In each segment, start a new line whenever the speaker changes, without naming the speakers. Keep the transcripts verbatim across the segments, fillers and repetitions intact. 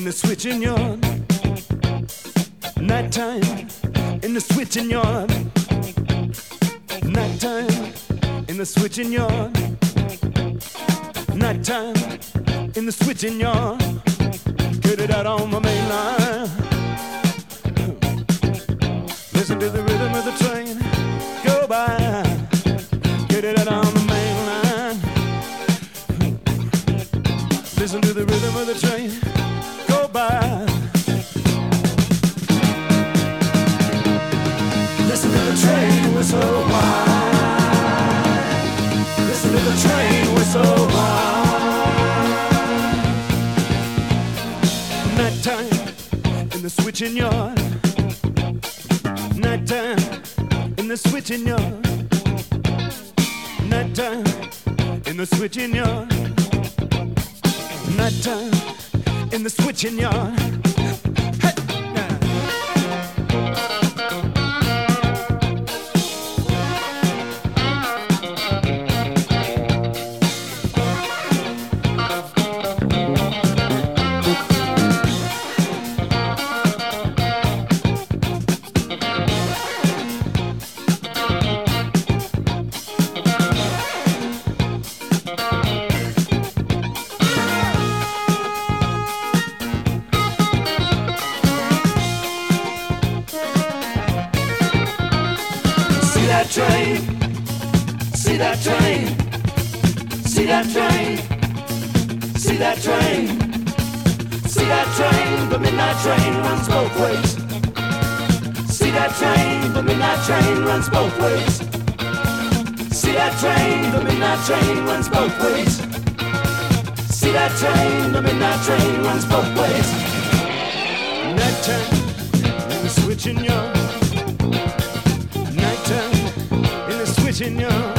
the switching yard. Nighttime in the switching yard. Nighttime in the switching yard. Nighttime in the switching yard. Get it out on my main line. Listen to the rhythm of the train go by. Get it out on the main line. Listen to the rhythm of the train go by. Listen to the train whistle wide. Listen to the train whistle wide. Nighttime in the switching yard. Nighttime in the switching yard. Nighttime in the switching yard. Nighttime in the switching yard. Train, see that train, see that train, see that train, see that train, the midnight train runs both ways. See that train, the midnight train runs both ways. See that train, the midnight train runs both ways. See that train, the midnight train runs both ways. Nighttime in the switching yard. Nighttime switching yard.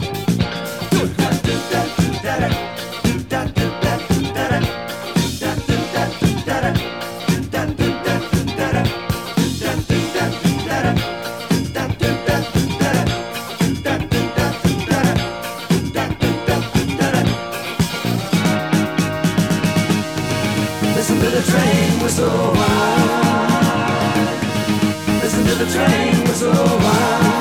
Listen to the train whistle wide. Listen to the train whistle wide.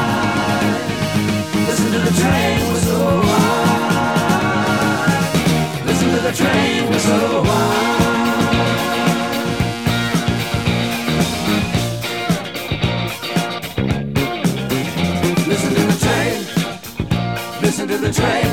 Listen to the train whistle wide. Listen to the train whistle wide. Listen to the train. Listen to the train.